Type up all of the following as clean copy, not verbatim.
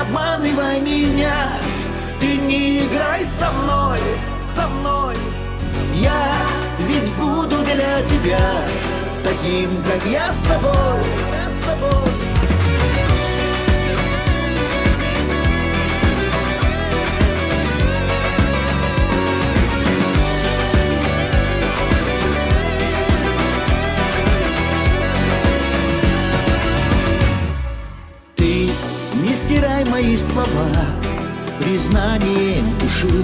обманывай меня, ты не играй со мной, со мной. Я ведь буду для тебя таким, как я с тобой, с тобой. Ты не стирай мои слова признанием души.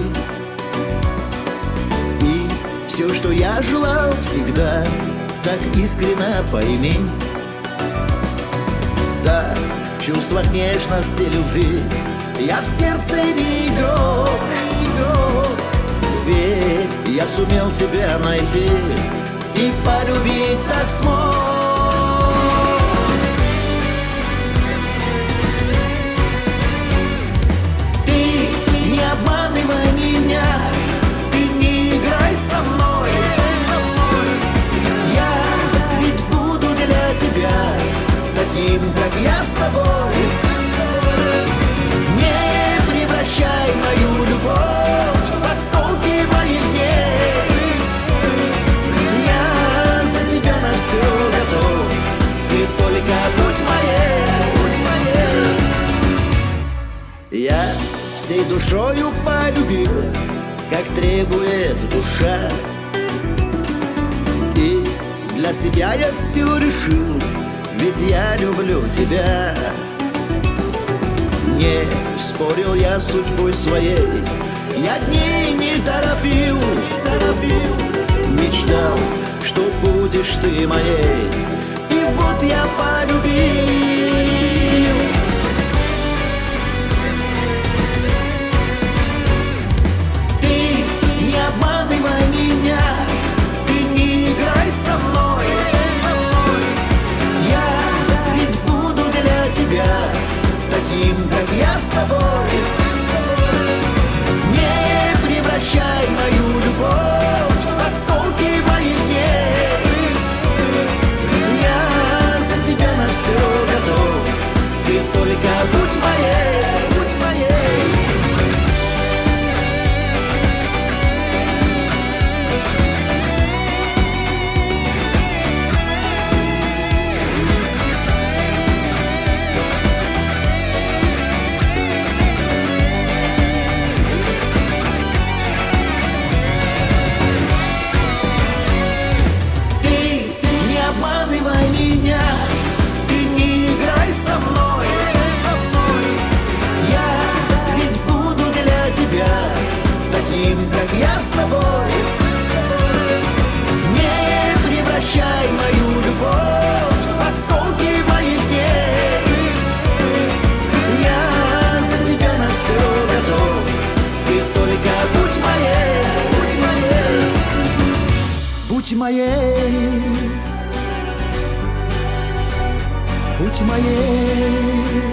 И все, что я желал всегда, так искренно пойми. Да, в чувствах нежности, любви я в сердце не игрок, игрок. Верь, я сумел тебя найти и полюбить так смог. Таким, как я с тобой, не превращай мою любовь в осколки моих дней. Я за тебя на все готов, ты только будь моей. Я всей душою полюбил, как требует душа, и для себя я все решил, ведь я люблю тебя. Не спорил я с судьбой своей, я дней не торопил, мечтал, что будешь ты моей, и вот я полюбил. Ты не обманывай меня, ты не играй со мной. Таким, как я с тобой, не превращай мою любовь в осколки моих дней. Я за тебя на все готов, ты только будь моей, будь моей. Таким, как я с тобой, не превращай мою любовь в осколки моих дней. Я за тебя на все готов, ты только будь моей, будь моей, будь моей, будь моей.